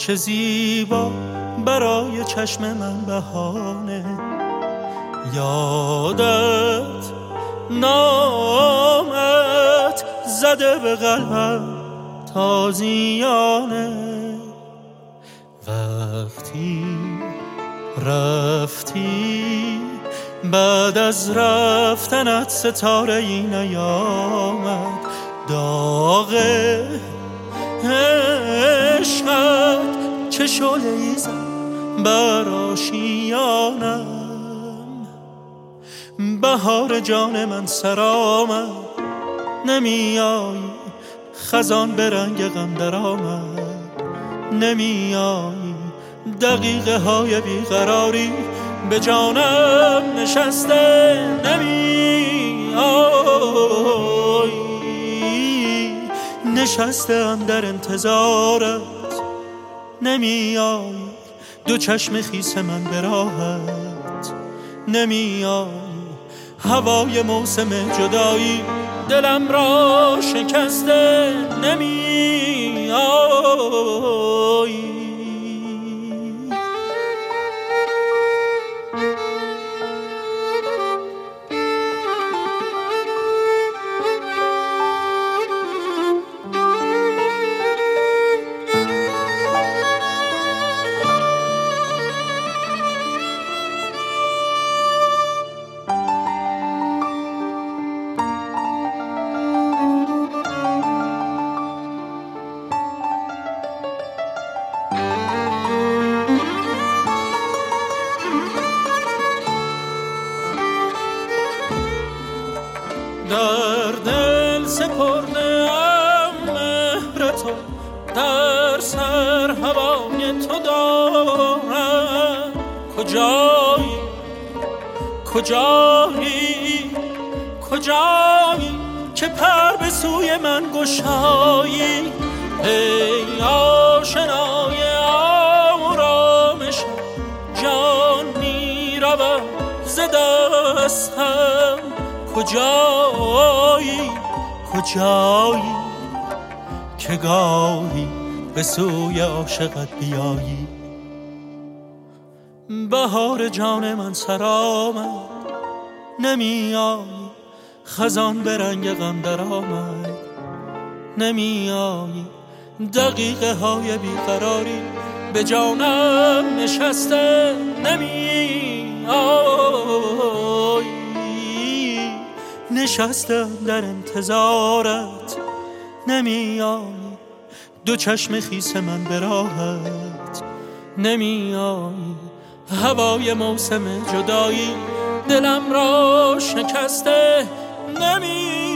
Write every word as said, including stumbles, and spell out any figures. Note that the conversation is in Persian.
چه زیبا برای چشم من بهانه. یادت نامت زده به قلبم تازیانه. وقتی رفتی بعد از رفتنت ستاره ای نیامد. داغ عشقت چه شعله‌ای زد بر آشیانم. بهار جان من سرآمد نمیایی، خزان به رنگ غم درآمد نمیایی. دقیقه های بیقراری به جانم نشسته نمیایی. نشستم در انتظارت نمیایی. دو چشم خیس من به راحت نمیایی. هوای موسم جدایی دلم را شکسته نمیایی. در دل سپرده ام مهر تو، در سر هوای تو دارم. کجایی کجایی کجایی که پر به سوی من گشایی. ای آشنای آرامش جان می روم ز دستم. کجایی کجایی که گاهی به سوی عاشقت بیایی. بهار جان من سرآمد نمیایی، خزان به رنگ غم درآمد نمیایی. دقیقه های بیقراری به جانم نشسته نمیایی. نشستم در انتظارت نمیایی. دو چشم خیس من به راحت نمیایی. هوای موسم جدایی دلم را شکسته نمیایی.